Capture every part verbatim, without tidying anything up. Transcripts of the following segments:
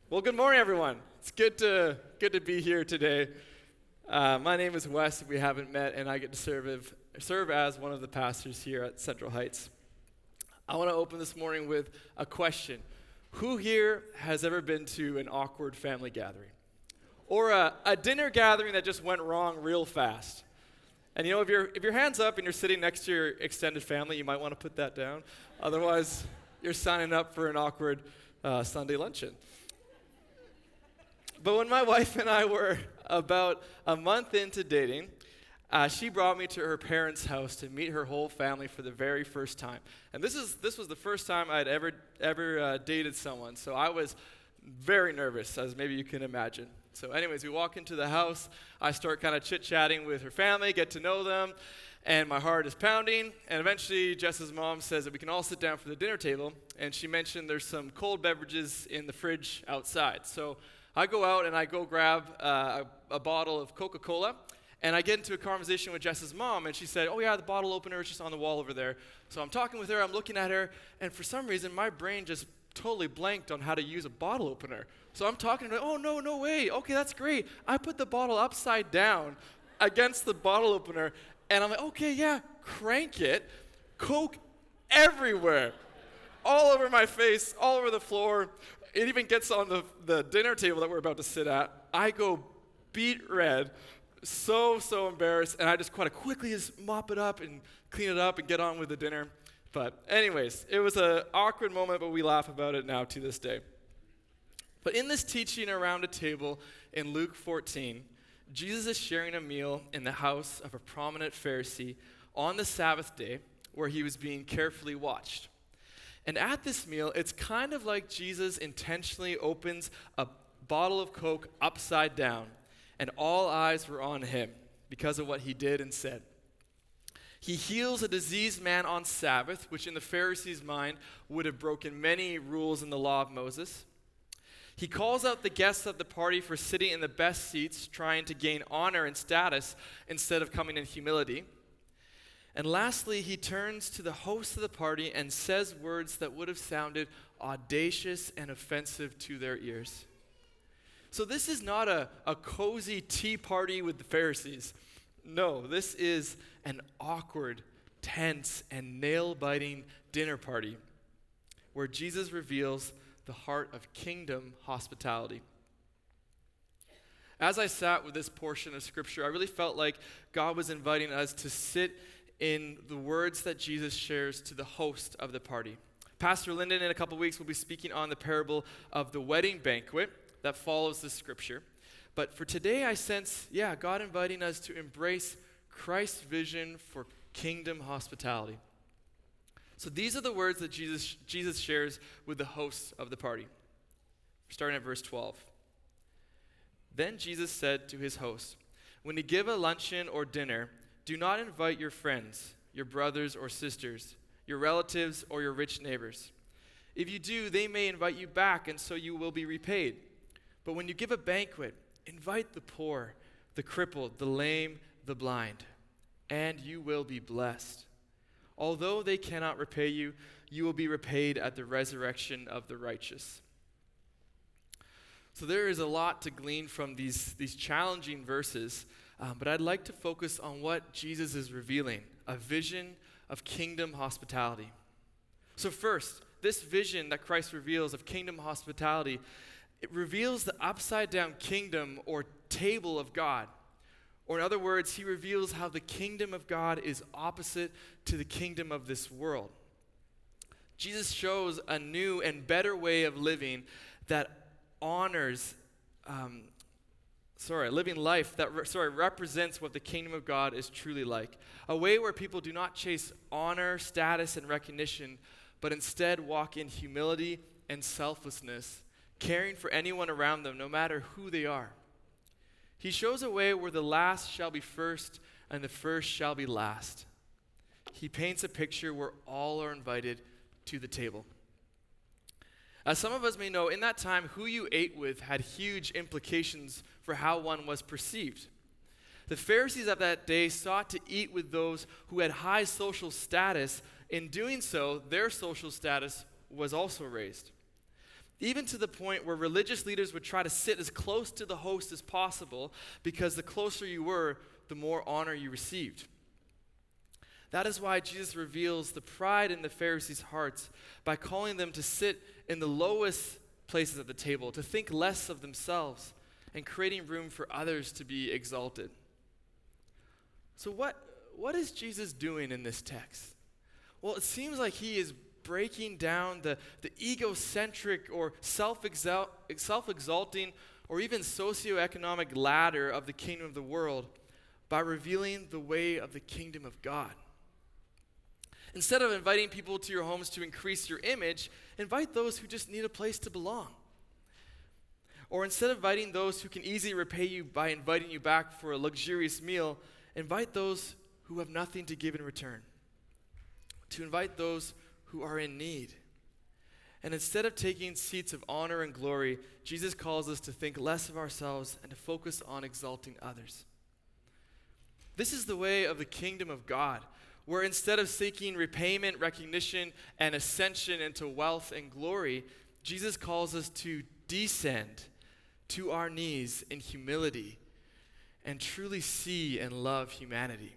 Well, good morning, everyone. It's good to good to be here today. Uh, my name is Wes. If we haven't met, and I get to serve as, serve as one of the pastors here at Central Heights. I want to open this morning with a question: who here has ever been to an awkward family gathering, or a, a dinner gathering that just went wrong real fast? And you know, if your if your hand's up and you're sitting next to your extended family, you might want to put that down. Otherwise, you're signing up for an awkward uh, Sunday luncheon. But when my wife and I were about a month into dating, uh, she brought me to her parents' house to meet her whole family for the very first time. And this is this was the first time I'd ever ever uh, dated someone, so I was very nervous, as maybe you can imagine. So anyways, we walk into the house. I start kind of chit-chatting with her family, get to know them, and my heart is pounding. And eventually, Jess's mom says that we can all sit down for the dinner table, and she mentioned there's some cold beverages in the fridge outside. So I go out and I go grab uh, a, a bottle of Coca-Cola, and I get into a conversation with Jess's mom, and she said, oh yeah, the bottle opener is just on the wall over there. So I'm talking with her, I'm looking at her, and for some reason, my brain just totally blanked on how to use a bottle opener. So I'm talking to her, oh no, no way, okay, that's great. I put the bottle upside down against the bottle opener, and I'm like, okay, yeah, crank it. Coke everywhere, all over my face, all over the floor. It even gets on the, the dinner table that we're about to sit at. I go beet red, so, so embarrassed, and I just kind of quickly just mop it up and clean it up and get on with the dinner. But anyways, it was an awkward moment, but we laugh about it now to this day. But in this teaching around a table in Luke fourteen, Jesus is sharing a meal in the house of a prominent Pharisee on the Sabbath day where he was being carefully watched. And at this meal, it's kind of like Jesus intentionally opens a bottle of Coke upside down, and all eyes were on him because of what he did and said. He heals a diseased man on Sabbath, which in the Pharisees' mind would have broken many rules in the law of Moses. He calls out the guests at the party for sitting in the best seats, trying to gain honor and status instead of coming in humility. And lastly, he turns to the host of the party and says words that would have sounded audacious and offensive to their ears. So this is not a, a cozy tea party with the Pharisees. No, this is an awkward, tense, and nail-biting dinner party where Jesus reveals the heart of kingdom hospitality. As I sat with this portion of Scripture, I really felt like God was inviting us to sit in the words that Jesus shares to the host of the party. Pastor Lyndon, in a couple weeks, will be speaking on the parable of the wedding banquet that follows the Scripture. But for today, I sense, yeah, God inviting us to embrace Christ's vision for kingdom hospitality. So these are the words that Jesus, Jesus shares with the hosts of the party. Starting at verse twelve. Then Jesus said to his hosts, when you give a luncheon or dinner, do not invite your friends, your brothers or sisters, your relatives or your rich neighbors. If you do, they may invite you back, and so you will be repaid. But when you give a banquet, invite the poor, the crippled, the lame, the blind, and you will be blessed. Although they cannot repay you, you will be repaid at the resurrection of the righteous. So there is a lot to glean from these, these challenging verses, um, but I'd like to focus on what Jesus is revealing, a vision of kingdom hospitality. So first, this vision that Christ reveals of kingdom hospitality, it reveals the upside-down kingdom or table of God. Or in other words, he reveals how the kingdom of God is opposite to the kingdom of this world. Jesus shows a new and better way of living that honors, um, sorry, living life that, re- sorry, represents what the kingdom of God is truly like. A way where people do not chase honor, status, and recognition, but instead walk in humility and selflessness, caring for anyone around them, no matter who they are. He shows a way where the last shall be first and the first shall be last. He paints a picture where all are invited to the table. As some of us may know, in that time, who you ate with had huge implications for how one was perceived. The Pharisees of that day sought to eat with those who had high social status. In doing so, their social status was also raised. even to the point where religious leaders would try to sit as close to the host as possible, because the closer you were, the more honor you received. That is why Jesus reveals the pride in the Pharisees' hearts by calling them to sit in the lowest places at the table, to think less of themselves, and creating room for others to be exalted. So what, what is Jesus doing in this text? Well, it seems like he is breaking down the, the egocentric or self-exalt, self-exalting or even socioeconomic ladder of the kingdom of the world by revealing the way of the kingdom of God. Instead of inviting people to your homes to increase your image, invite those who just need a place to belong. Or instead of inviting those who can easily repay you by inviting you back for a luxurious meal, invite those who have nothing to give in return. To invite those who are in need. And instead of taking seats of honor and glory, Jesus calls us to think less of ourselves and to focus on exalting others. This is the way of the kingdom of God, where instead of seeking repayment, recognition, and ascension into wealth and glory, Jesus calls us to descend to our knees in humility and truly see and love humanity.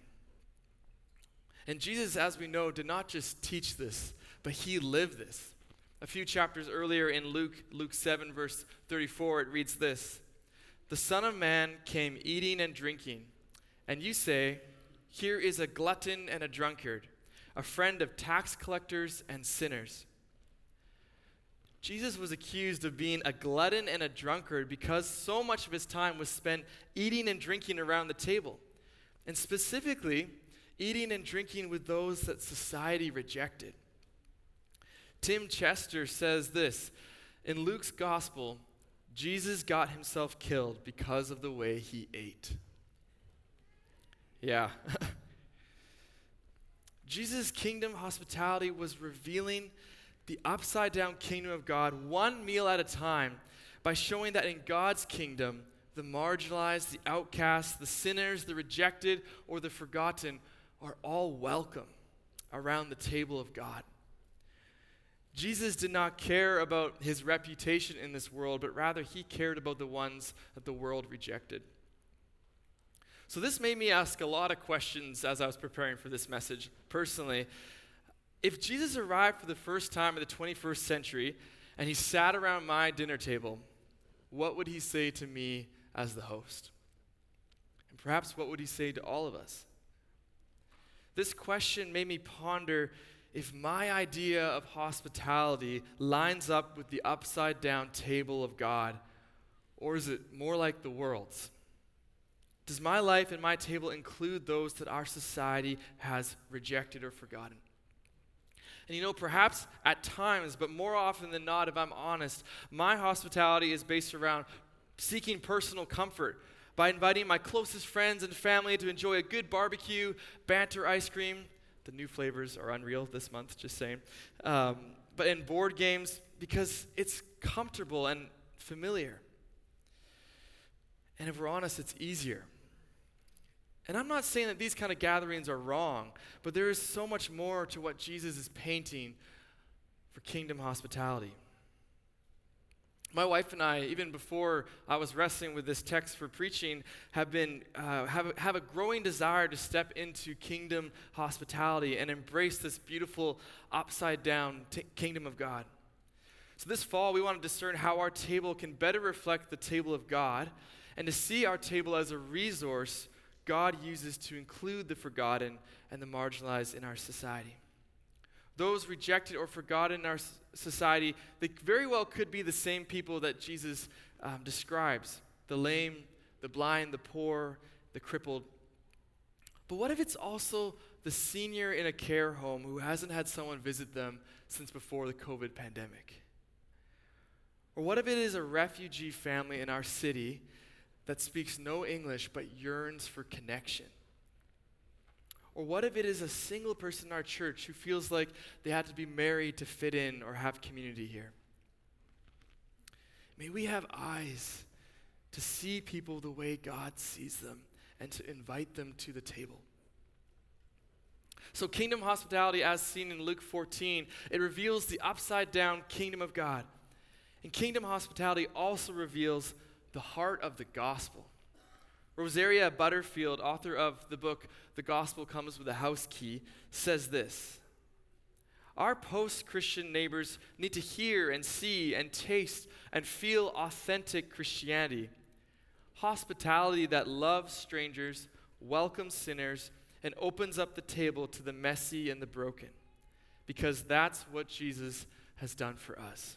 And Jesus, as we know, did not just teach this, but he lived this. A few chapters earlier in Luke, Luke seven, verse thirty-four, it reads this: "The Son of Man came eating and drinking, and you say, 'Here is a glutton and a drunkard, a friend of tax collectors and sinners.'" Jesus was accused of being a glutton and a drunkard because so much of his time was spent eating and drinking around the table, and specifically eating and drinking with those that society rejected. Tim Chester says this: in Luke's gospel, Jesus got himself killed because of the way he ate. Yeah. Jesus' kingdom hospitality was revealing the upside-down kingdom of God one meal at a time by showing that in God's kingdom, the marginalized, the outcast, the sinners, the rejected, or the forgotten are all welcome around the table of God. Jesus did not care about his reputation in this world, but rather he cared about the ones that the world rejected. So this made me ask a lot of questions as I was preparing for this message personally. If Jesus arrived for the first time in the twenty-first century and he sat around my dinner table, what would he say to me as the host? And perhaps what would he say to all of us? This question made me ponder if my idea of hospitality lines up with the upside-down table of God, or is it more like the world's? Does my life and my table include those that our society has rejected or forgotten? And you know, perhaps at times, but more often than not, if I'm honest, my hospitality is based around seeking personal comfort by inviting my closest friends and family to enjoy a good barbecue, banter ice cream. The new flavors are unreal this month, just saying. Um, but in board games, because it's comfortable and familiar. And if we're honest, it's easier. And I'm not saying that these kind of gatherings are wrong, but there is so much more to what Jesus is painting for kingdom hospitality. My wife and I, even before I was wrestling with this text for preaching, have been uh, have, a, have a growing desire to step into kingdom hospitality and embrace this beautiful upside-down t- kingdom of God. So this fall, we want to discern how our table can better reflect the table of God and to see our table as a resource God uses to include the forgotten and the marginalized in our society. Those rejected or forgotten in our society, they very well could be the same people that Jesus um, describes: the lame, the blind, the poor, the crippled. But what if it's also the senior in a care home who hasn't had someone visit them since before the COVID pandemic? Or what if it is a refugee family in our city that speaks no English but yearns for connection? Or what if it is a single person in our church who feels like they have to be married to fit in or have community here? May we have eyes to see people the way God sees them and to invite them to the table. So kingdom hospitality, as seen in Luke fourteen, it reveals the upside-down kingdom of God. And kingdom hospitality also reveals the heart of the gospel. Rosaria Butterfield, author of the book The Gospel Comes with a House Key, says this: our post-Christian neighbors need to hear and see and taste and feel authentic Christianity. Hospitality that loves strangers, welcomes sinners, and opens up the table to the messy and the broken. Because that's what Jesus has done for us.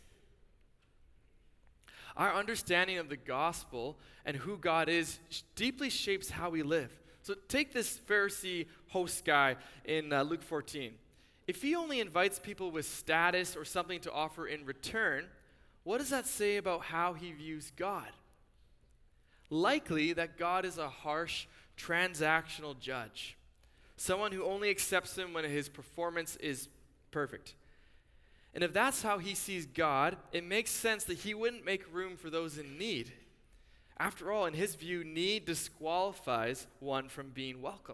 Our understanding of the gospel and who God is deeply shapes how we live. So take this Pharisee host guy in uh, Luke fourteen. If he only invites people with status or something to offer in return, what does that say about how he views God? Likely that God is a harsh, transactional judge, someone who only accepts him when his performance is perfect. And if that's how he sees God, it makes sense that he wouldn't make room for those in need. After all, in his view, need disqualifies one from being welcome.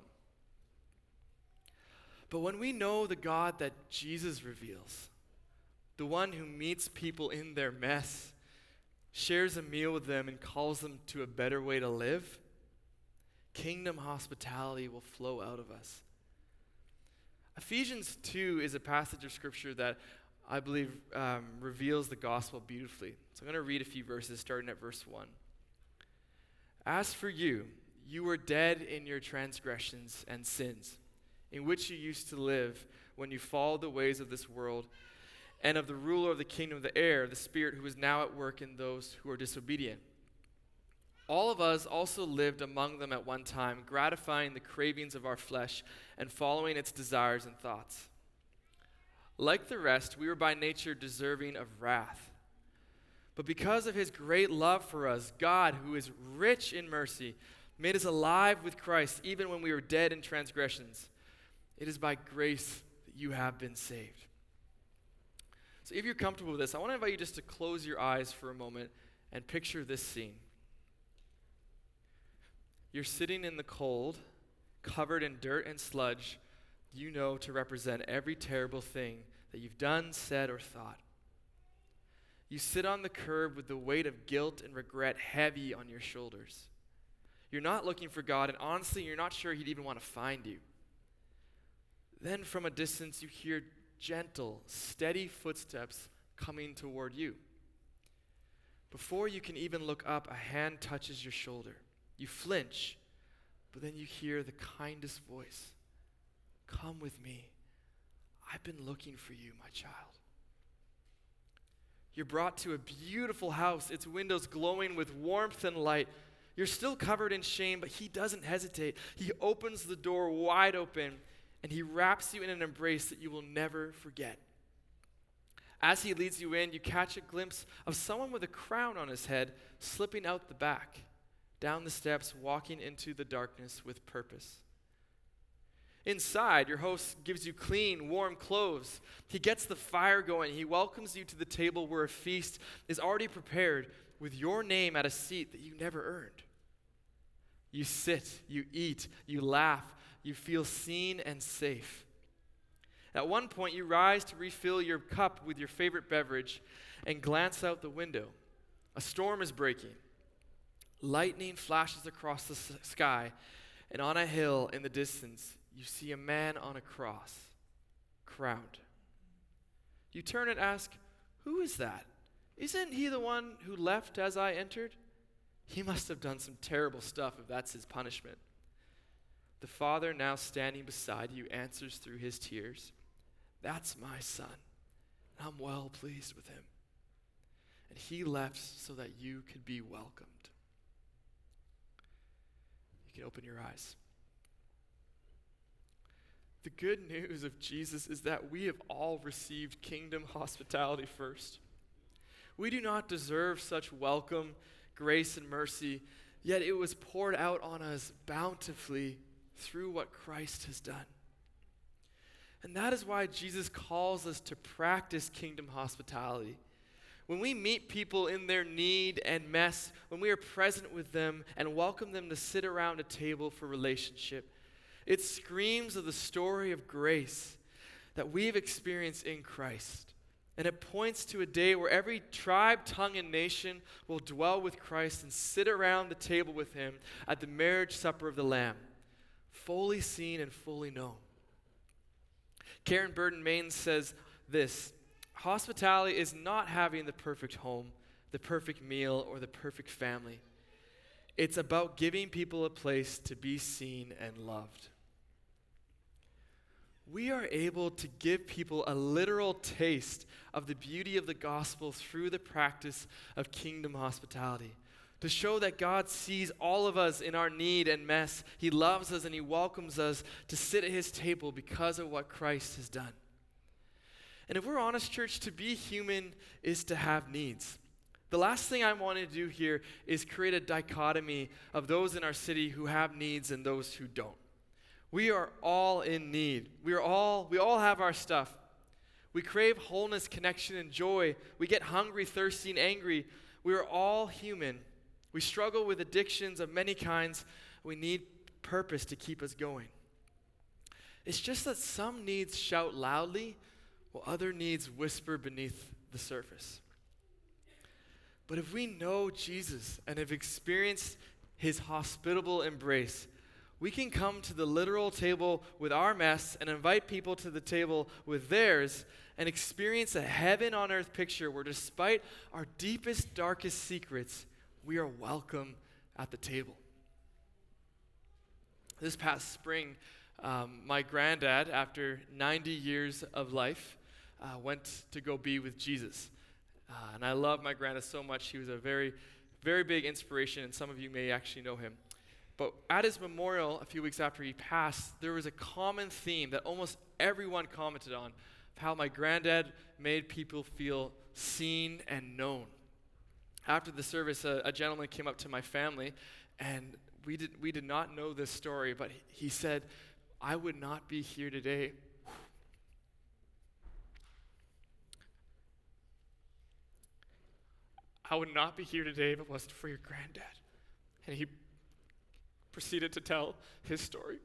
But when we know the God that Jesus reveals, the one who meets people in their mess, shares a meal with them, and calls them to a better way to live, kingdom hospitality will flow out of us. Ephesians two is a passage of scripture that I believe um, reveals the gospel beautifully. So I'm going to read a few verses starting at verse one. As for you, you were dead in your transgressions and sins, in which you used to live when you followed the ways of this world and of the ruler of the kingdom of the air, the spirit who is now at work in those who are disobedient. All of us also lived among them at one time, gratifying the cravings of our flesh and following its desires and thoughts. Like the rest, we were by nature deserving of wrath. But because of his great love for us, God, who is rich in mercy, made us alive with Christ even when we were dead in transgressions. It is by grace that you have been saved. So if you're comfortable with this, I want to invite you just to close your eyes for a moment and picture this scene. You're sitting in the cold, covered in dirt and sludge, you know to represent every terrible thing that you've done, said, or thought. You sit on the curb with the weight of guilt and regret heavy on your shoulders. You're not looking for God, and honestly, you're not sure he'd even want to find you. Then from a distance, you hear gentle, steady footsteps coming toward you. Before you can even look up, a hand touches your shoulder. You flinch, but then you hear the kindest voice. Come with me. I've been looking for you, my child. You're brought to a beautiful house, its windows glowing with warmth and light. You're still covered in shame, but he doesn't hesitate. He opens the door wide open, and he wraps you in an embrace that you will never forget. As he leads you in, you catch a glimpse of someone with a crown on his head slipping out the back, down the steps, walking into the darkness with purpose. Inside, your host gives you clean, warm clothes. He gets the fire going. He welcomes you to the table where a feast is already prepared with your name at a seat that you never earned. You sit, you eat, you laugh, you feel seen and safe. At one point, you rise to refill your cup with your favorite beverage and glance out the window. A storm is breaking. Lightning flashes across the s- sky, and on a hill in the distance, you see a man on a cross, crowned. You turn and ask, "Who is that? Isn't he the one who left as I entered? He must have done some terrible stuff if that's his punishment." The father, now standing beside you, answers through his tears, "That's my son. I'm well pleased with him. And he left so that you could be welcomed." You can open your eyes. The good news of Jesus is that we have all received kingdom hospitality first. We do not deserve such welcome, grace, and mercy, yet it was poured out on us bountifully through what Christ has done. And that is why Jesus calls us to practice kingdom hospitality. When we meet people in their need and mess, when we are present with them and welcome them to sit around a table for relationship, it screams of the story of grace that we've experienced in Christ. And it points to a day where every tribe, tongue, and nation will dwell with Christ and sit around the table with him at the marriage supper of the Lamb, fully seen and fully known. Karen Burton-Maines says this: hospitality is not having the perfect home, the perfect meal, or the perfect family. It's about giving people a place to be seen and loved. We are able to give people a literal taste of the beauty of the gospel through the practice of kingdom hospitality, to show that God sees all of us in our need and mess. He loves us and he welcomes us to sit at his table because of what Christ has done. And if we're honest, church, to be human is to have needs. The last thing I want to do here is create a dichotomy of those in our city who have needs and those who don't. We are all in need. We are all, we all have our stuff. We crave wholeness, connection, and joy. We get hungry, thirsty, and angry. We are all human. We struggle with addictions of many kinds. We need purpose to keep us going. It's just that some needs shout loudly, while other needs whisper beneath the surface. But if we know Jesus and have experienced his hospitable embrace, we can come to the literal table with our mess and invite people to the table with theirs and experience a heaven on earth picture where, despite our deepest, darkest secrets, we are welcome at the table. This past spring, um, my granddad, after ninety years of life, uh, went to go be with Jesus. Uh, and I love my granddad so much. He was a very, very big inspiration, and some of you may actually know him. But at his memorial, a few weeks after he passed, there was a common theme that almost everyone commented on, of how my granddad made people feel seen and known. After the service, a, a gentleman came up to my family, and we did, we did not know this story, but he, he said, "I would not be here today." I would not be here today if it wasn't for your granddad. And he proceeded to tell his story.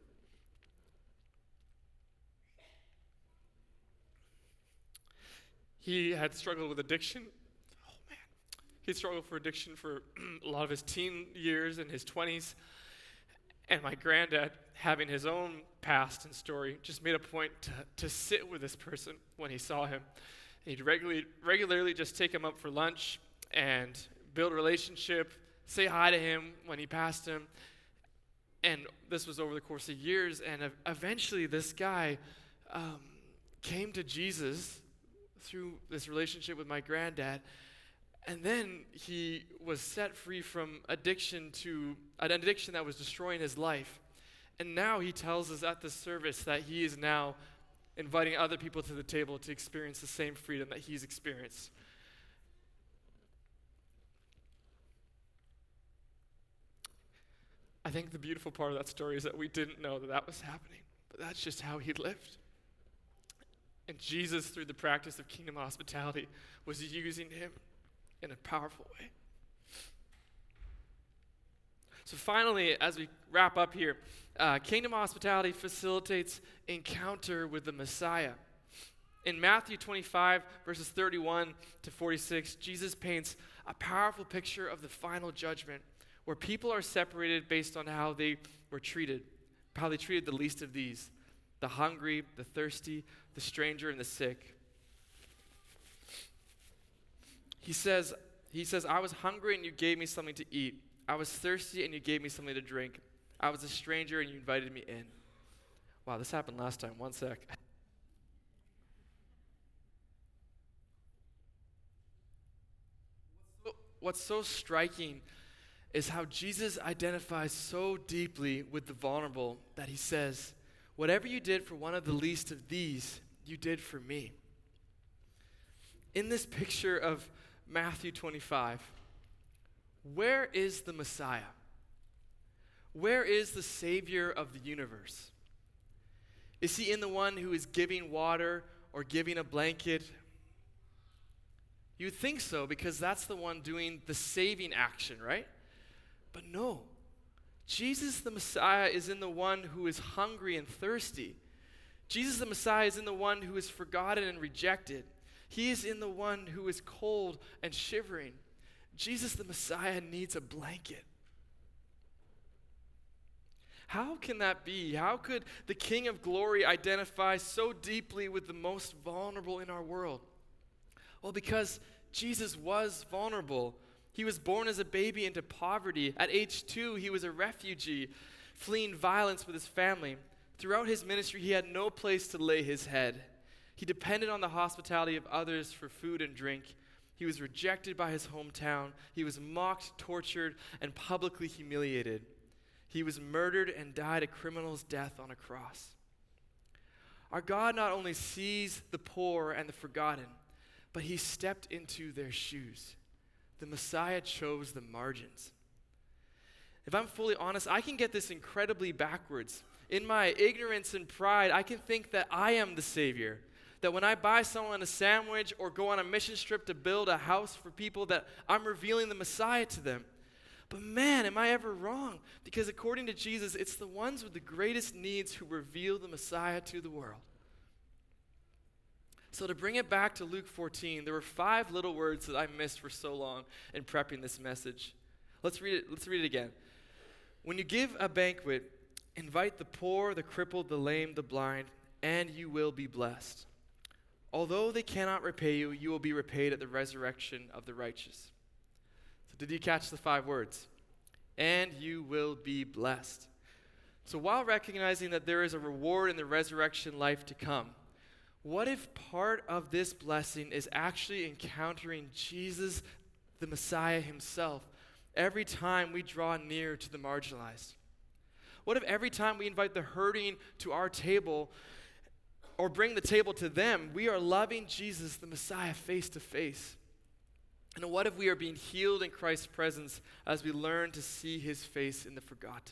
He had struggled with addiction. Oh man. He struggled for addiction for a lot of his teen years and his twenties. And my granddad, having his own past and story, just made a point to, to sit with this person when he saw him. He'd regularly, regularly just take him up for lunch and build a relationship, say hi to him when he passed him. And this was over the course of years, and eventually this guy um, came to Jesus through this relationship with my granddad, and then he was set free from addiction to an addiction that was destroying his life. And now he tells us at the service that he is now inviting other people to the table to experience the same freedom that he's experienced. I think the beautiful part of that story is that we didn't know that that was happening, but that's just how he lived. And Jesus, through the practice of kingdom hospitality, was using him in a powerful way. So finally, as we wrap up here, uh, kingdom hospitality facilitates encounter with the Messiah. In Matthew twenty-five, verses thirty-one to forty-six, Jesus paints a powerful picture of the final judgment, where people are separated based on how they were treated, how they treated the least of these, the hungry, the thirsty, the stranger, and the sick. He says, he says, "I was hungry and you gave me something to eat. I was thirsty and you gave me something to drink. I was a stranger and you invited me in." Wow, this happened last time. One sec. What's so striking is how Jesus identifies so deeply with the vulnerable that he says, "Whatever you did for one of the least of these, you did for me." In this picture of Matthew twenty-five, where is the Messiah? Where is the Savior of the universe? Is he in the one who is giving water or giving a blanket? You'd think so, because that's the one doing the saving action, right? But no, Jesus the Messiah is in the one who is hungry and thirsty. Jesus the Messiah is in the one who is forgotten and rejected. He is in the one who is cold and shivering. Jesus the Messiah needs a blanket. How can that be? How could the King of Glory identify so deeply with the most vulnerable in our world? Well, because Jesus was vulnerable. He was born as a baby into poverty. At age two, he was a refugee, fleeing violence with his family. Throughout his ministry, he had no place to lay his head. He depended on the hospitality of others for food and drink. He was rejected by his hometown. He was mocked, tortured, and publicly humiliated. He was murdered and died a criminal's death on a cross. Our God not only sees the poor and the forgotten, but he stepped into their shoes. The Messiah chose the margins. If I'm fully honest, I can get this incredibly backwards. In my ignorance and pride, I can think that I am the Savior. That when I buy someone a sandwich or go on a mission trip to build a house for people, that I'm revealing the Messiah to them. But man, am I ever wrong? Because according to Jesus, it's the ones with the greatest needs who reveal the Messiah to the world. So to bring it back to Luke fourteen, there were five little words that I missed for so long in prepping this message. Let's read it, let's read it again. When you give a banquet, invite the poor, the crippled, the lame, the blind, and you will be blessed. Although they cannot repay you, you will be repaid at the resurrection of the righteous. So did you catch the five words? And you will be blessed. So while recognizing that there is a reward in the resurrection life to come, what if part of this blessing is actually encountering Jesus, the Messiah himself, every time we draw near to the marginalized? What if every time we invite the hurting to our table or bring the table to them, we are loving Jesus, the Messiah, face to face? And what if we are being healed in Christ's presence as we learn to see his face in the forgotten?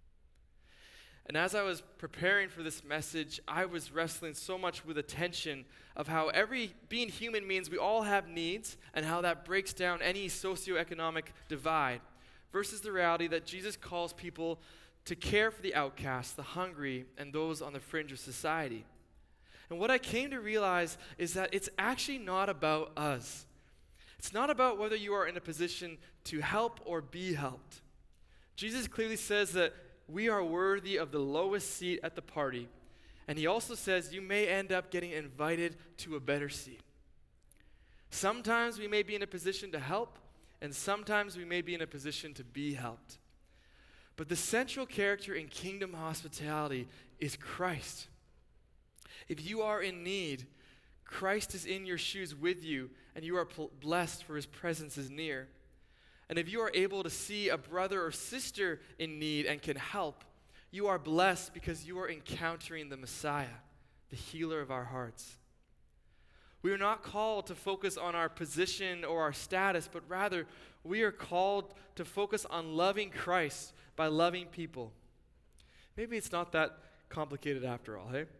And as I was preparing for this message, I was wrestling so much with the tension of how every being human means we all have needs and how that breaks down any socioeconomic divide versus the reality that Jesus calls people to care for the outcast, the hungry, and those on the fringe of society. And what I came to realize is that it's actually not about us. It's not about whether you are in a position to help or be helped. Jesus clearly says that we are worthy of the lowest seat at the party. And he also says you may end up getting invited to a better seat. Sometimes we may be in a position to help, and sometimes we may be in a position to be helped. But the central character in kingdom hospitality is Christ. If you are in need, Christ is in your shoes with you, and you are pl- blessed for his presence is near. And if you are able to see a brother or sister in need and can help, you are blessed because you are encountering the Messiah, the healer of our hearts. We are not called to focus on our position or our status, but rather we are called to focus on loving Christ by loving people. Maybe it's not that complicated after all, hey?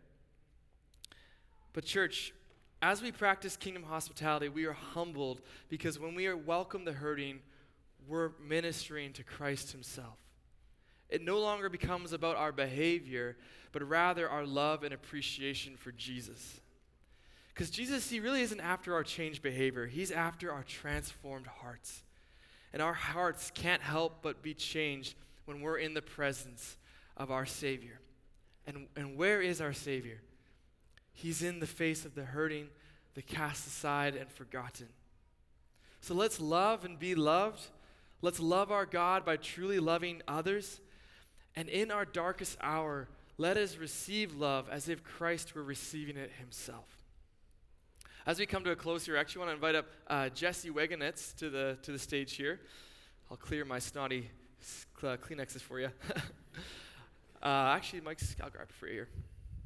But church, as we practice kingdom hospitality, we are humbled because when we are welcome the hurting, we're ministering to Christ himself. It no longer becomes about our behavior, but rather our love and appreciation for Jesus. Because Jesus, he really isn't after our changed behavior. He's after our transformed hearts. And our hearts can't help but be changed when we're in the presence of our Savior. And, and where is our Savior? He's in the face of the hurting, the cast aside and forgotten. So let's love and be loved. Let's love our God by truly loving others. And in our darkest hour, let us receive love as if Christ were receiving it himself. As we come to a close here, I actually want to invite up uh, Jesse Wegenitz to the to the stage here. I'll clear my snotty uh, Kleenexes for you. uh, actually, Mike's, I'll grab it for you here.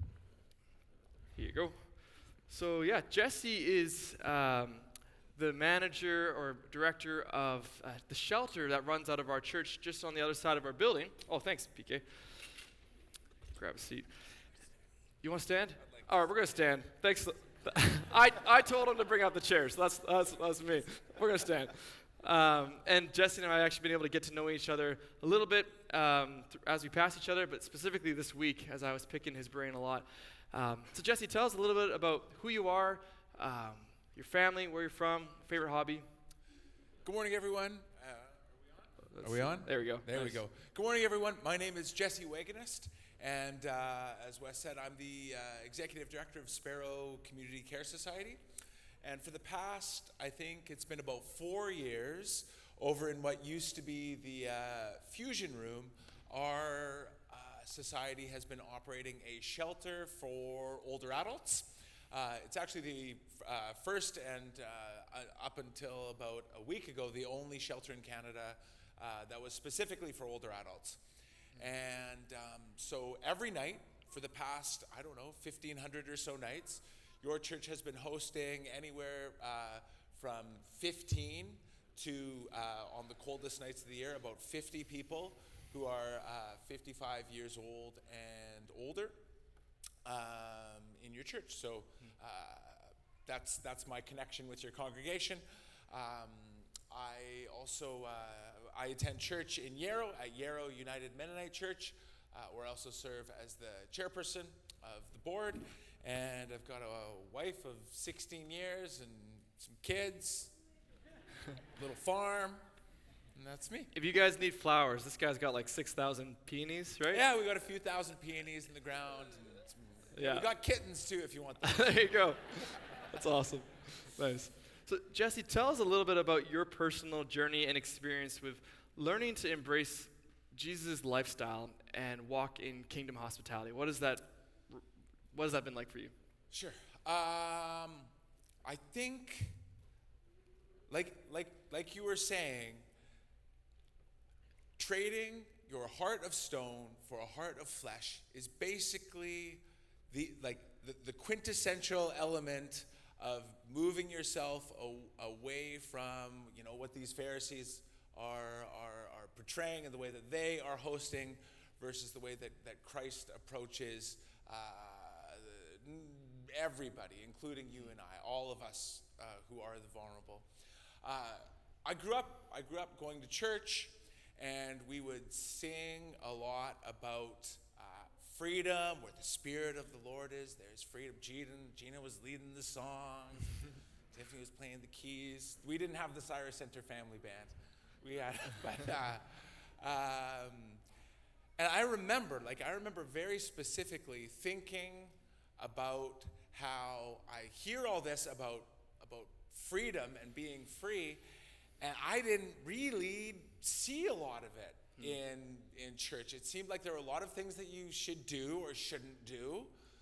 Here you go. So yeah, Jesse is um, the manager or director of uh, the shelter that runs out of our church just on the other side of our building. Oh, thanks, P K. Grab a seat. You want to stand? Like All right, we're going to stand. Thanks. I, I told him to bring out the chairs. So that's, that's, that's me. We're going to stand. Um, and Jesse and I have actually been able to get to know each other a little bit um, th- as we pass each other, but specifically this week as I was picking his brain a lot. Um, so Jesse, tell us a little bit about who you are, um, your family, where you're from, favorite hobby. Good morning, everyone. Uh, Let's are we see. on? There we go. There we Nice. go. Good morning, everyone. My name is Jesse Wagonist, and uh, as Wes said, I'm the uh, Executive Director of Sparrow Community Care Society. And for the past, I think it's been about four years, over in what used to be the uh, Fusion Room, our uh, society has been operating a shelter for older adults. Uh, it's actually the uh, first and uh, up until about a week ago, the only shelter in Canada uh, that was specifically for older adults. And um, so every night for the past, I don't know, fifteen hundred or so nights, your church has been hosting anywhere uh, from fifteen to, uh, on the coldest nights of the year, about fifty people who are uh, fifty-five years old and older um, in your church. So uh, that's that's my connection with your congregation. Um, I also uh, I attend church in Yarrow at Yarrow United Mennonite Church, uh, where I also serve as the chairperson of the board. And I've got a wife of sixteen years and some kids, little farm, and that's me. If you guys need flowers, this guy's got like six thousand peonies, right? Yeah, we got a few thousand peonies in the ground. And some, Yeah. We got kittens too, if you want them. There you go. That's awesome. Nice. So, Jesse, tell us a little bit about your personal journey and experience with learning to embrace Jesus' lifestyle and walk in kingdom hospitality. What is that? What has that been like for you? Sure. Um, I think, like like like you were saying, trading your heart of stone for a heart of flesh is basically the like the, the quintessential element of moving yourself a, away from, you know, what these Pharisees are are are portraying and the way that they are hosting versus the way that, that Christ approaches uh, everybody, including you and I, all of us uh, who are the vulnerable. Uh, I grew up. I grew up going to church, and we would sing a lot about uh, freedom, where the Spirit of the Lord is. There's freedom. Gina, Gina was leading the songs. Tiffany was playing the keys. We didn't have the Cyrus Center Family Band. We had, but. Uh, um, and I remember, like, I remember very specifically thinking about how I hear all this about about freedom and being free, and I didn't really see a lot of it mm. in in church. It seemed like there were a lot of things that you should do or shouldn't do,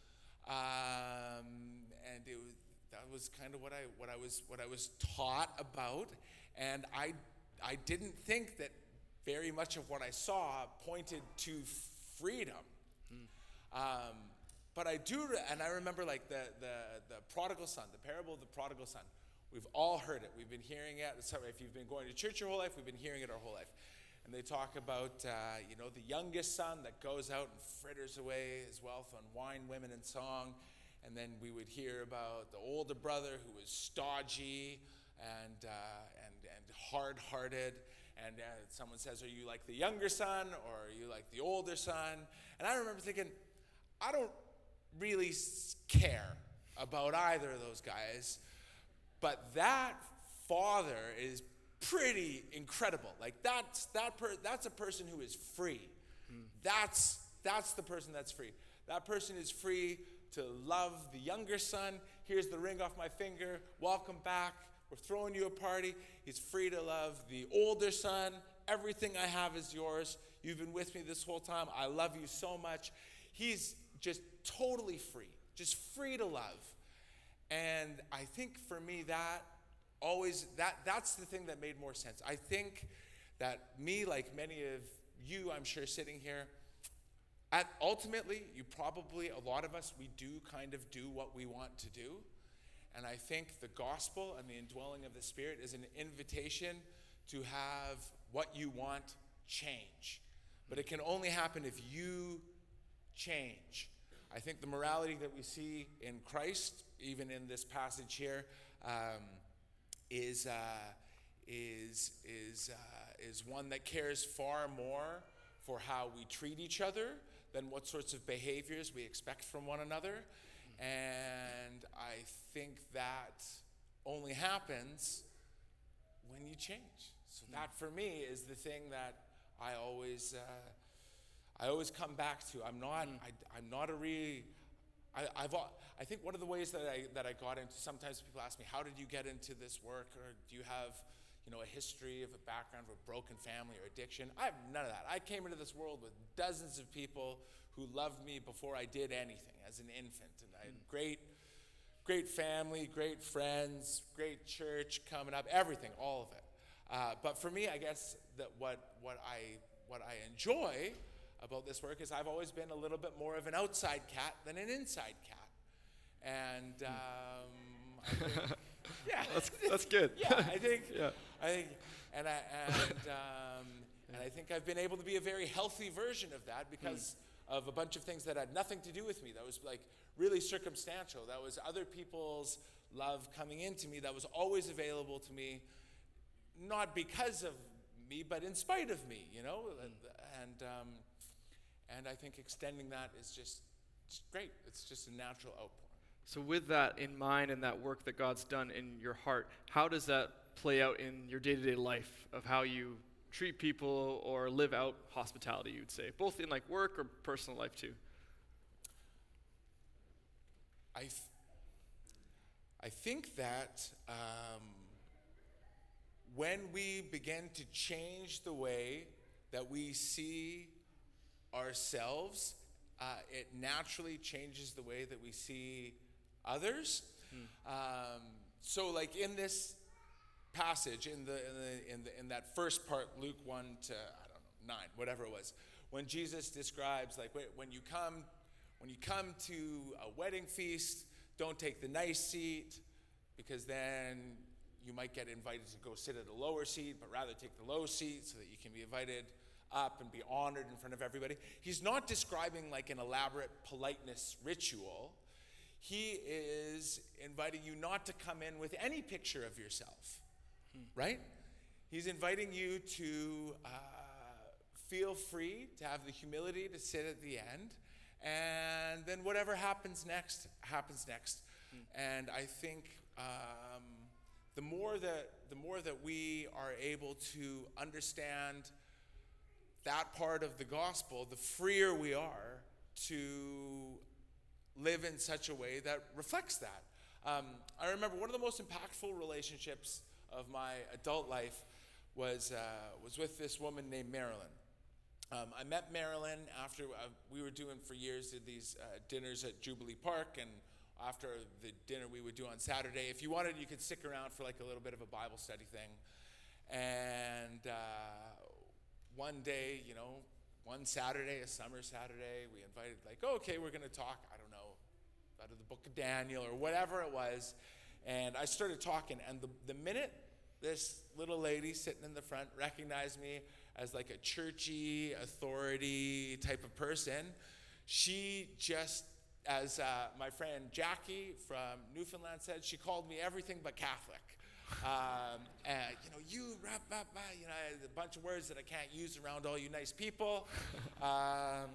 um, and it was, that was kind of what I what I was what I was taught about, and I I didn't think that very much of what I saw pointed to freedom. Mm. Um, But I do, and I remember like the, the the prodigal son, the parable of the prodigal son. We've all heard it. We've been hearing it. So if you've been going to church your whole life, we've been hearing it our whole life. And they talk about, uh, you know, the youngest son that goes out and fritters away his wealth on wine, women, and song. And then we would hear about the older brother who was stodgy and uh, and and hard-hearted. And uh, someone says, "Are you like the younger son, or are you like the older son?" And I remember thinking, I don't really care about either of those guys, but that father is pretty incredible. Like that's that per, that's a person who is free. Mm. That's that's the person that's free. That person is free to love the younger son. Here's the ring off my finger. Welcome back. We're throwing you a party. He's free to love the older son. Everything I have is yours. You've been with me this whole time. I love you so much. He's just totally free, just free to love. And I think for me that always, that that's the thing that made more sense. I think that me, like many of you, I'm sure sitting here, at ultimately, you probably, a lot of us, we do kind of do what we want to do. And I think the gospel and the indwelling of the Spirit is an invitation to have what you want change. But it can only happen if you change. I think the morality that we see in Christ, even in this passage here, um, is uh, is is uh, is one that cares far more for how we treat each other than what sorts of behaviors we expect from one another. And I think that only happens when you change. So that for me is the thing that I always uh, I always come back to. I'm not mm. I, I'm not a re I, I've I think one of the ways that I that I got into, sometimes people ask me, how did you get into this work, or do you have, you know, a history of a background of a broken family or addiction? I have none of that. I came into this world with dozens of people who loved me before I did anything as an infant, and I had great great family, great friends, great church coming up, everything, all of it. Uh, but for me, I guess that what what I what I enjoy about this work is I've always been a little bit more of an outside cat than an inside cat, and um, I think, yeah, that's that's good. yeah, I think, yeah. I think, and I and um, and I think I've been able to be a very healthy version of that because mm. of a bunch of things that had nothing to do with me. That was like really circumstantial. That was other people's love coming into me. That was always available to me, not because of me, but in spite of me, you know? Mm. And um, and I think extending that is just, just great. It's just a natural outpour. So with that in mind and that work that God's done in your heart, how does that play out in your day-to-day life of how you treat people or live out hospitality, you'd say, both in like work or personal life too? I, th- I think that um, when we begin to change the way that we see ourselves, uh, it naturally changes the way that we see others. Hmm. Um, so, like in this passage, in the, in the in the in that first part, Luke one to I don't know nine, whatever it was, when Jesus describes like when you come when you come to a wedding feast, don't take the nice seat, because then you might get invited to go sit at a lower seat, but rather take the low seat so that you can be invited up and be honored in front of everybody. He's not describing like an elaborate politeness ritual. He is inviting you not to come in with any picture of yourself, hmm. right? He's inviting you to uh, feel free, to have the humility to sit at the end, and then whatever happens next, happens next. Hmm. And I think um, the more that the more that we are able to understand that part of the gospel, the freer we are to live in such a way that reflects that. Um, I remember one of the most impactful relationships of my adult life was uh, was with this woman named Marilyn. Um, I met Marilyn after uh, we were doing for years did these uh, dinners at Jubilee Park, and after the dinner we would do on Saturday, if you wanted, you could stick around for like a little bit of a Bible study thing. And uh, one day, you know, one Saturday, a summer Saturday, we invited, like, oh, okay, we're going to talk, I don't know, out of the book of Daniel or whatever it was. And I started talking, and the, the minute this little lady sitting in the front recognized me as like a churchy, authority type of person, she just, as uh, my friend Jackie from Newfoundland said, she called me everything but Catholic. Um, and, you know, you, rap, rap, rap, you know, a bunch of words that I can't use around all you nice people. Um,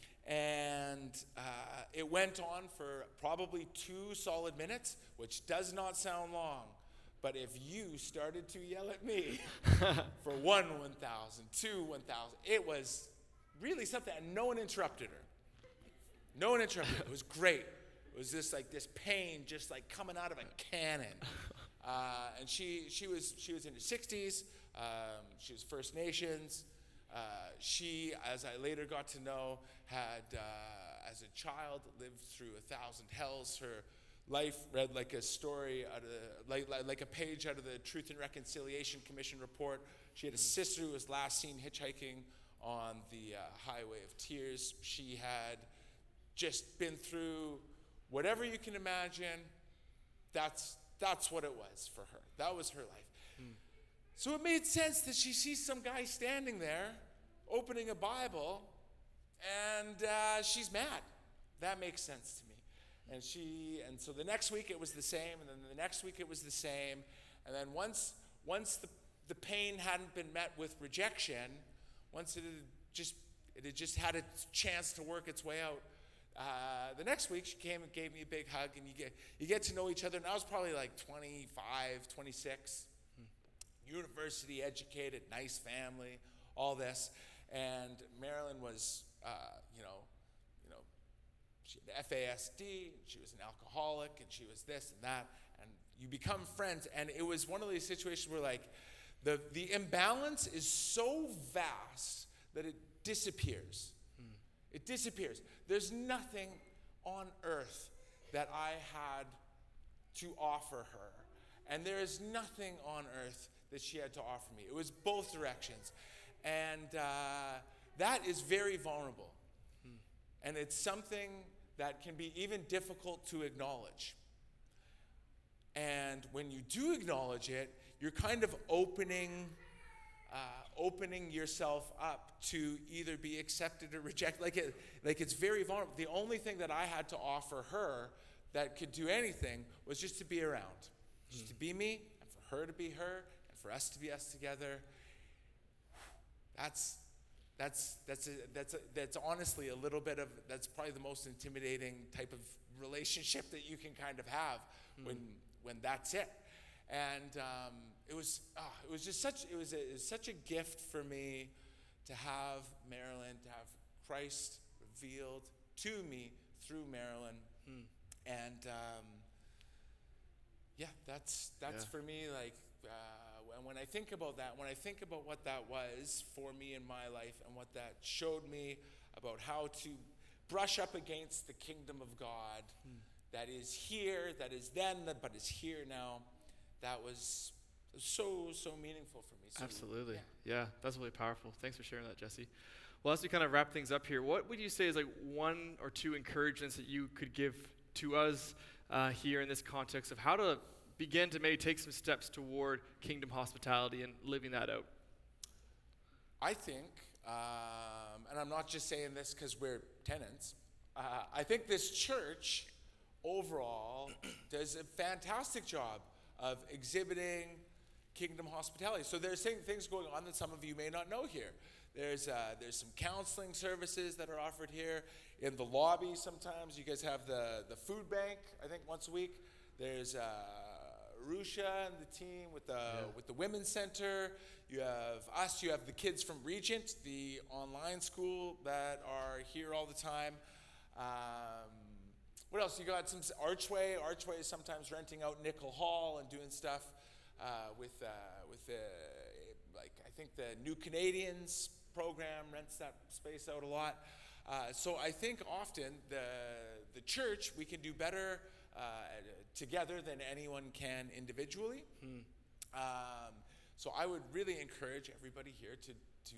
and uh, it went on for probably two solid minutes, which does not sound long. But if you started to yell at me for one, one thousand, two, one thousand, it was really something, and no one interrupted her. No one interrupted her. It was great. It was just like this pain just like coming out of a cannon. Uh, and she she was she was in her sixties. Um, she was First Nations. Uh, she, as I later got to know, had uh, as a child lived through a thousand hells. Her life read like a story out of like like a page out of the Truth and Reconciliation Commission report. She had a sister who was last seen hitchhiking on the uh, Highway of Tears. She had just been through whatever you can imagine. That's That's what it was for her. That was her life. Mm. So it made sense that she sees some guy standing there, opening a Bible, and uh, she's mad. That makes sense to me. And she, and so the next week it was the same, and then the next week it was the same, and then once, once the the pain hadn't been met with rejection, once it had just it had just had a chance to work its way out, Uh, the next week, she came and gave me a big hug, and you get you get to know each other. And I was probably like twenty-five, twenty-six, hmm. university educated, nice family, all this. And Marilyn was, uh, you know, you know, she had F A S D. She was an alcoholic, and she was this and that. And you become friends. And it was one of these situations where, like, the the imbalance is so vast that it disappears. It disappears. There's nothing on earth that I had to offer her. And there is nothing on earth that she had to offer me. It was both directions. And uh, that is very vulnerable. Hmm. And it's something that can be even difficult to acknowledge. And when you do acknowledge it, you're kind of opening Uh, opening yourself up to either be accepted or rejected. Like, it, like it's very vulnerable. The only thing that I had to offer her that could do anything was just to be around. Mm. Just to be me, and for her to be her, and for us to be us together. That's, that's, that's, a, that's, a, that's honestly a little bit of, that's probably the most intimidating type of relationship that you can kind of have mm. when, when that's it. And um, it was oh, it was just such it was, a, it was such a gift for me to have Marilyn, to have Christ revealed to me through Marilyn, hmm. and um, yeah, that's that's yeah. for me. Like uh, when, when I think about that, when I think about what that was for me in my life, and what that showed me about how to brush up against the kingdom of God hmm. that is here, that is then, but is here now. That was so, so meaningful for me. So, Absolutely. Yeah. yeah, that's really powerful. Thanks for sharing that, Jesse. Well, as we kind of wrap things up here, what would you say is like one or two encouragements that you could give to us uh, here in this context of how to begin to maybe take some steps toward kingdom hospitality and living that out? I think, um, and I'm not just saying this because we're tenants, uh, I think this church overall does a fantastic job of exhibiting kingdom hospitality. So there's things going on that some of you may not know here. There's uh, there's some counseling services that are offered here. In the lobby sometimes, you guys have the, the food bank, I think, once a week. There's uh, Rusha and the team with the, yeah. with the Women's Center. You have us, you have the kids from Regent, the online school that are here all the time. Um, What else? You got some Archway. Archway is sometimes renting out Nickel Hall and doing stuff uh, with uh, with the like I think the New Canadians program rents that space out a lot. Uh, so I think often the the church, we can do better uh, together than anyone can individually. Hmm. Um, so I would really encourage everybody here to to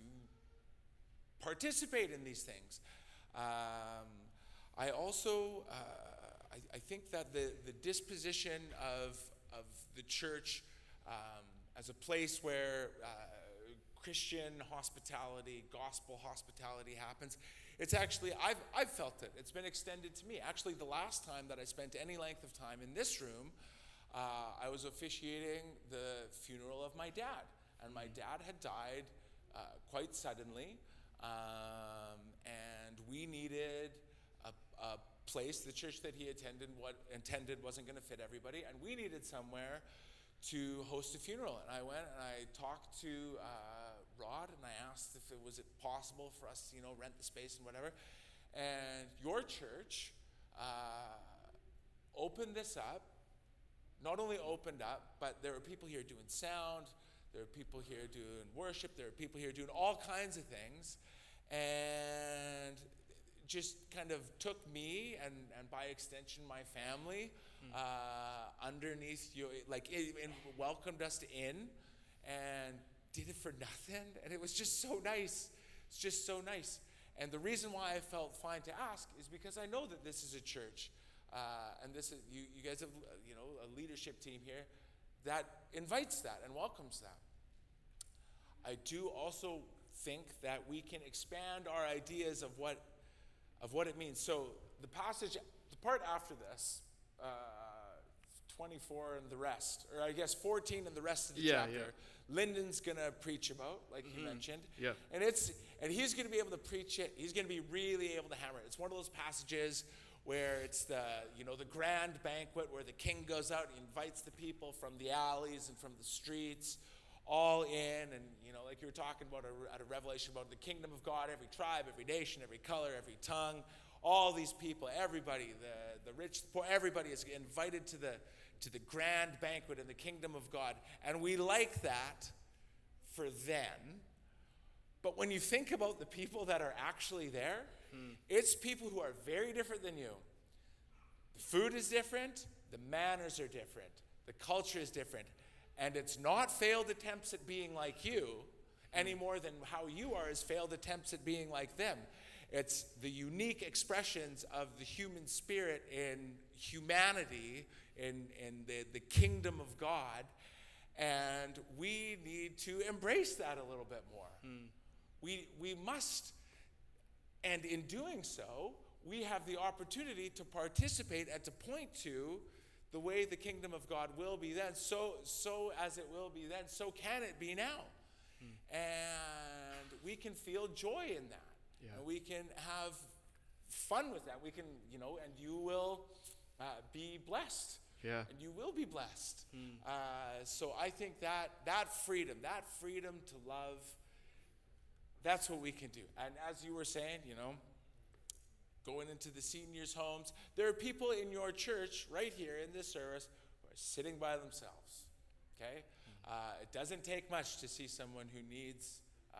participate in these things. Um, I also, uh, I, I think that the, the disposition of, of the church um, as a place where uh, Christian hospitality, gospel hospitality happens, it's actually, I've, I've felt it. It's been extended to me. Actually, the last time that I spent any length of time in this room, uh, I was officiating the funeral of my dad. And my dad had died uh, quite suddenly, um, and we needed a place. The church that he attended what intended wasn't going to fit everybody, and we needed somewhere to host a funeral. And I went and I talked to uh, Rod, and I asked if it was it possible for us to, you know, rent the space and whatever. And your church uh, opened this up. Not only opened up, but there were people here doing sound. There are people here doing worship. There are people here doing all kinds of things, and just kind of took me and, and by extension my family mm. uh, underneath you, like it, and welcomed us in and did it for nothing. And it was just so nice. It's just so nice. And the reason why I felt fine to ask is because I know that this is a church, uh, and this is you, you guys have you know a leadership team here that invites that and welcomes that. I do also think that we can expand our ideas of what of what it means. So the passage, the part after this, uh, twenty-four and the rest, or I guess fourteen and the rest of the Yeah, chapter, yeah. Lyndon's gonna preach about, like Mm-hmm. you mentioned. Yeah. And it's and he's gonna be able to preach it. He's gonna be really able to hammer it. It's one of those passages where it's the you know the grand banquet where the king goes out and invites the people from the alleys and from the streets, all in, and you know like you were talking about a, at a Revelation about the kingdom of God, every tribe, every nation, every color, every tongue, all these people, everybody, the the rich, the poor, everybody is invited to the to the grand banquet in the kingdom of God. And we like that for then. But when you think about the people that are actually there, hmm. it's people who are very different than you. The food is different, the manners are different, the culture is different. And it's not failed attempts at being like you any more than how you are is failed attempts at being like them. It's the unique expressions of the human spirit in humanity, in, in the, the kingdom of God, and we need to embrace that a little bit more. Hmm. We, we must, and in doing so, we have the opportunity to participate and to point to the way the kingdom of God will be then, so, so as it will be then, so can it be now. Hmm. And we can feel joy in that. Yeah. And we can have fun with that. We can, you know, and you will uh, be blessed. Yeah. And you will be blessed. Hmm. Uh, so I think that that freedom, that freedom to love, that's what we can do. And as you were saying, you know, going into the seniors' homes, there are people in your church right here in this service who are sitting by themselves. Okay? Hmm. Uh, it doesn't take much to see someone who needs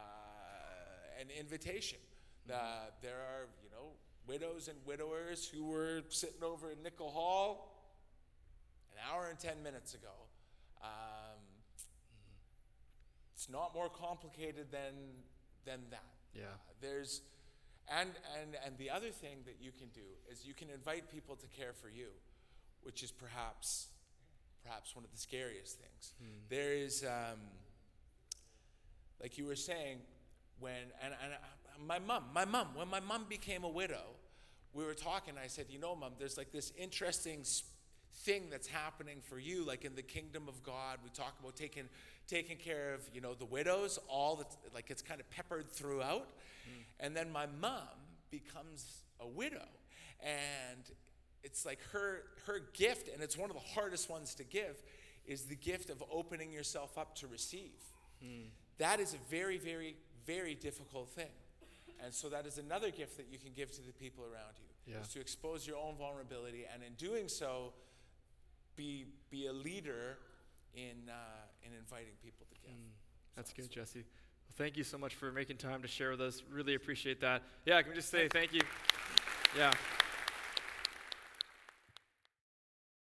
uh, an invitation. Uh, there are, you know, widows and widowers who were sitting over in Nickel Hall an hour and ten minutes ago. Um, mm-hmm. It's not more complicated than than that. Yeah. Uh, there's, and and and the other thing that you can do is you can invite people to care for you, which is perhaps perhaps one of the scariest things. Mm. There is, um, like you were saying, when and and. I, My mom, my mom, when my mom became a widow, we were talking, I said, you know, Mom, there's like this interesting thing that's happening for you, like in the kingdom of God. We talk about taking taking care of, you know, the widows, all the, like it's kind of peppered throughout. Mm. And then my mom becomes a widow. And it's like her her gift, and it's one of the hardest ones to give, is the gift of opening yourself up to receive. Mm. That is a very, very, very difficult thing. And so that is another gift that you can give to the people around you, yeah. is to expose your own vulnerability, and in doing so, be be a leader in uh, in inviting people to give. Mm, that's so good, Jesse. Well, thank you so much for making time to share with us. Really appreciate that. Yeah, I can just say thank you. Yeah.